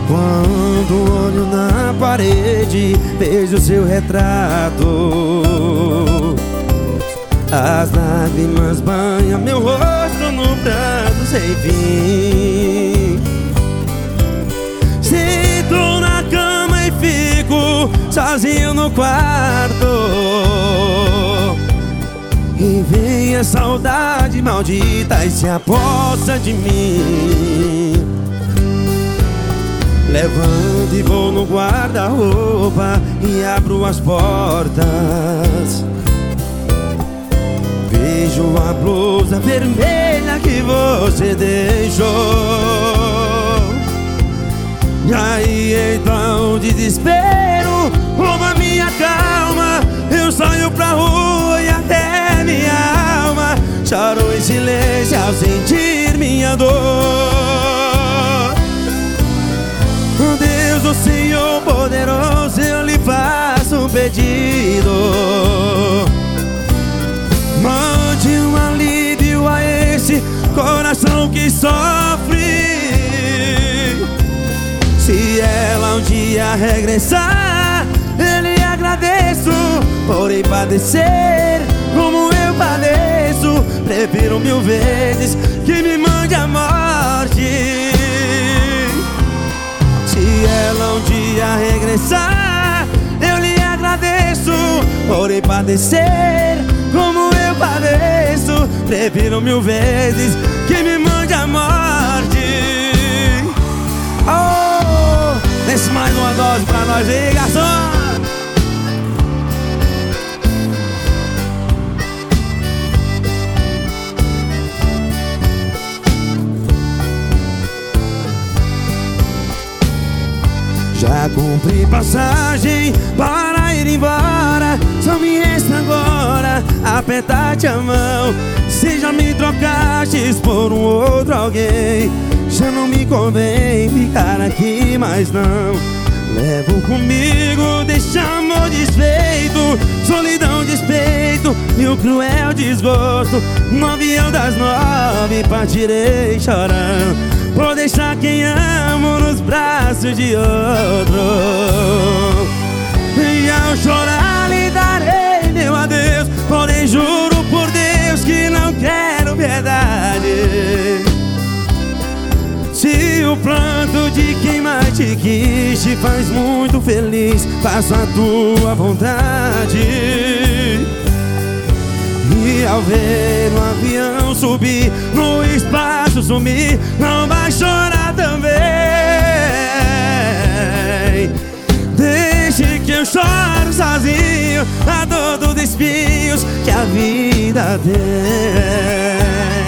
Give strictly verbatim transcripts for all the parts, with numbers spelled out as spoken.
Quando olho na parede, vejo seu retrato. As lágrimas banham meu rosto no pranto sem fim. Sento na cama e fico sozinho no quarto. E vem a saudade maldita e se aposta de mim. Levanto e vou no guarda-roupa e abro as portas. Vejo a blusa vermelha que você deixou. E aí então o desespero rouba minha calma. Eu saio pra rua e até minha alma choro em silêncio ao sentir minha dor. Deus, o Senhor poderoso, eu lhe faço um pedido. Mande um alívio a esse coração que sofre. Se ela um dia regressar, eu lhe agradeço. Porém padecer como eu padeço, prefiro mil vezes que me mande a morte. Se ela um dia regressar, eu lhe agradeço. Porém padecer como eu padeço, prefiro mil vezes que me mande a morte. Oh, desce mais uma dose pra nós aí, garçom. Já cumpri passagem para ir embora. Só me resta agora apertar-te a mão. Se já me trocastes por um outro alguém, já não me convém ficar aqui mais não. Levo comigo deste amor desfeito, solidão, despeito e o cruel desgosto. No avião das nove partirei chorando, por deixar quem amo nos braços de outro. E ao chorar lhe darei meu adeus, porém juro por Deus que não quero piedade. Se o pranto de quem mais te quis te faz muito feliz, faço a tua vontade. E ao ver o avião subir, no espaço sumir, não vai chorar também. Deixe que eu choro sozinho a dor dos espinhos que a vida tem.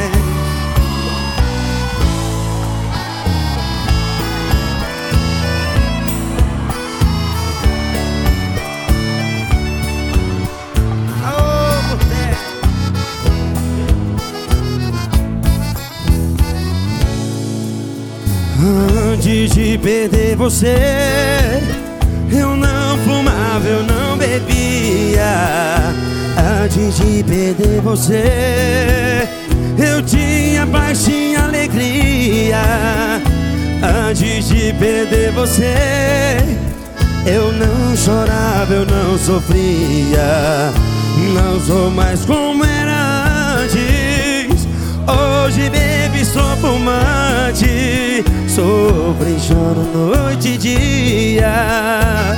Antes de perder você, eu não fumava, eu não bebia. Antes de perder você, eu tinha paz, tinha alegria. Antes de perder você, eu não chorava, eu não sofria. Não sou mais como era antes. Hoje bebo e sou fumante, sofro e choro noite e dia.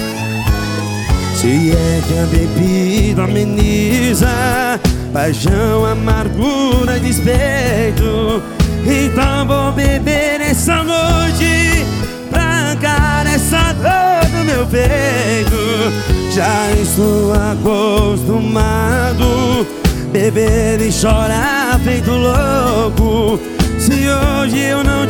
Se é que a bebida ameniza paixão, amargura e despeito, então vou beber essa noite pra arrancar essa dor do meu peito. Já estou acostumado beber e chorar feito louco. Se hoje eu não